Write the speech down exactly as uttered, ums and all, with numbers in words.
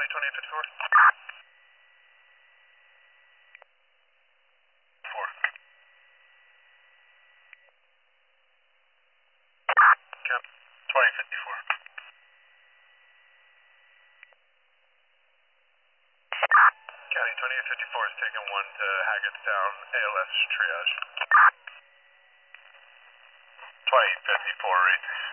twenty-eight fifty-four. Four. Cap twenty fifty-four. County twenty-eight fifty-four is taking one to Hackettstown A L S triage. twenty fifty-four rate.